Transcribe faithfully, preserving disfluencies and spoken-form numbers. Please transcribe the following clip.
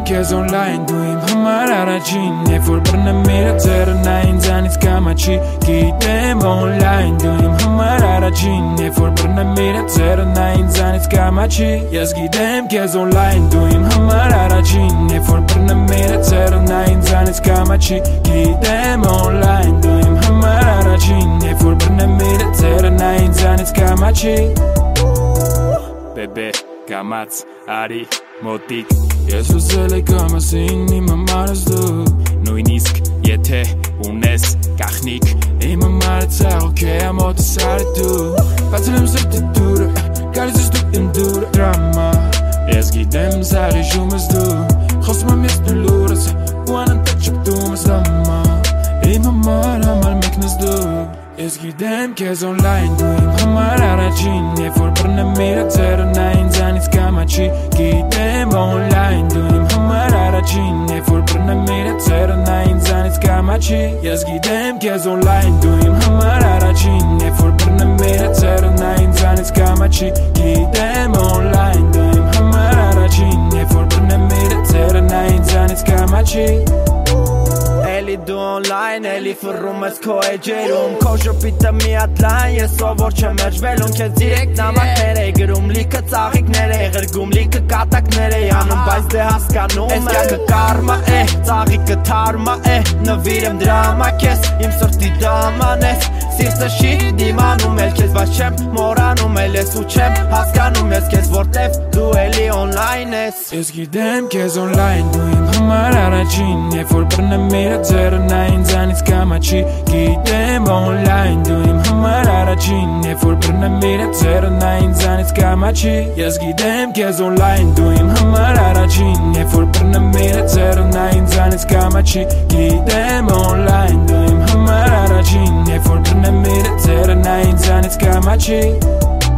քեզ online դու իմ համար առաջին Երբ որ բռնեմ իրը ձեռը նա ինձանից կամաչի Գիտեմ online դու իմ համար առաջին Երբ որ բռնեմ իրը ձեռը նա ինձանից կամաչի Ես գիտեմ քեզ online դու իմ համար առաջին Երբ որ բռնեմ իրը ձեռը նա ինձանից կամաչի Գիտեմ online դու իմ համար առաջին Երբ որ բռնեմ իրը ձեռը նա ինձանից կամաչի Բեբե կամաց արի մոտիկ Ես ուզել եք ամասին իմ համարս դու Նույնիսկ եթե ունես կախնիկ Իմ համարը ծաղոք է ամոտս արի դու Բացել եմ սրտի դուրը Գալիս ես դու իմ դուրը դրամա Ես գիտեմ զաղի շումս դու Խոսում եմ ես դու լուրս Ու անընդհատ շպտում ես դամա Իմ համար համար մեկնես դու Ես գիտեմ քեզ online դու իմ համար առաջին Երբ որ բռնեմ իրը ձեռը նա ինձանից կամաչի Գիտեմ online դու իմ համար առաջին Երբ որ բռնեմ իրը ձեռը նա ինձանից կամաչի Ես գիտեմ քեզ online դու իմ համար առաջին Երբ որ բռնեմ իրը ձեռը նա ինձանից կամաչի Գիտեմ online դու իմ համար առաջին Երբ որ բռնեմ իրը ձեռը նա ինձանից կամաչի Էլի դու online, էլի ֆռում ես քո էջերում Քո շփիթը մի հատ լայն, ես ովոր չեմ մեջվելուն Քեզ դիրեկտ նամակներ էի գրում, լիքը ծաղիկներ էի ղրգում Լիքը կատակներ էի անում, բայց դե հասկանում Ես կյանքը կարմա է, ծաղիկը թարմա է Նվիրեմ դրամա քեզ, իմ սրտի դաման ես Սիրտը չի դիմանում էլ քեզ, բայց չեմ մորանում էլ ես ու չեմ հասկանում ես քեզ Որտև դու էլի online ես Ես գիտեմ քեզ online դու իմ համար առաջին Երբ որ բռնեմ իրը ձեռը նա ինձանից կամաչի Գիտեմ online դու իմ համար առաջին Երբ որ բռնեմ իրը ձեռը նա ինձանից կամաչի Ես գիտեմ քեզ online դու իմ համար առաջին Երբ որ բռնեմ իրը ձեռը նա ինձանից կամաչի Գիտեմ online դու իմ համար առաջին Երբ որ բռնեմ իրը ձեռը նա ինձանից կամաչի